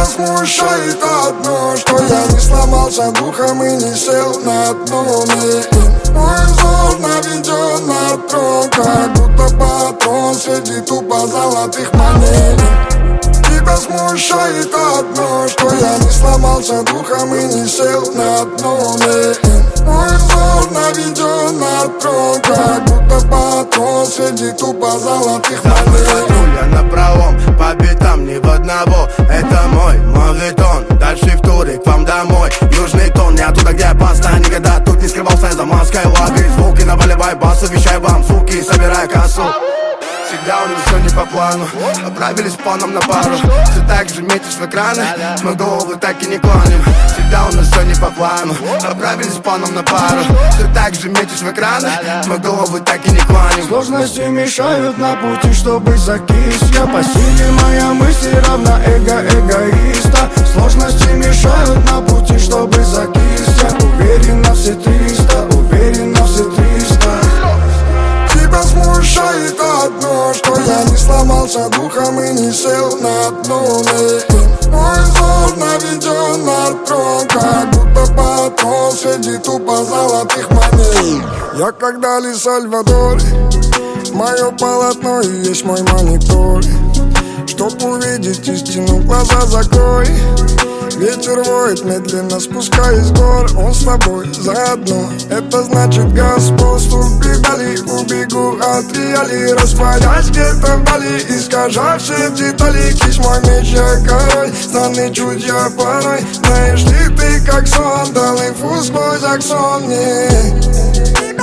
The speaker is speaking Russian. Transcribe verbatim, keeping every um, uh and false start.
смущает одно, что я не сломался духом и не сел на дно. Мой взор наведен на трон, как будто патрон среди тупо золотых монет. Тебя смущает одно, что я не сломался духом и не сел на дно. Мой взор наведен на трон, как будто патрон среди тупо золотых монет. Я на правом, по битам ни в одного. Это мой мовитон, дальше в туре к вам домой. Южный тон, не оттуда, где я паста. Никогда тут не скрывался за маской лады. Звуки наваливай бас, обещай вам, суки, собирай кассу. Всегда у нас все не по плану, отправились планом на пару. Все так же метишь в экраны, мы головы так и не клоним. Всегда у нас все не по плану, отправились планом на пару. Все так же метишь в экраны, мы головы так и не клоним. Сложности мешают на пути, чтобы закис. Я по силе, моя мысль равна эго эгоиста. Сложности мешают на пути, чтобы закис. Я уверен на все триста, уверен на все триста. Тебя смущает одно, что я не сломался духом и не сел на дно. Мой взор наведен на трон, как будто патрон среди тупо золотых монет. Я как Дали Сальвадор, мое полотно и есть мой монитор. Чтоб увидеть истину, глаза закрой. Ветер воет, медленно спускаясь с гор. Он с тобой заодно, это значит Господь. Ступи вдали, убегу от реалий. Растворясь где-то вдали, искажая все детали. Кись мой меч, я король, странный чуть я порой. Знаешь ли ты, как сон, дал инфу сквозь аксон мне.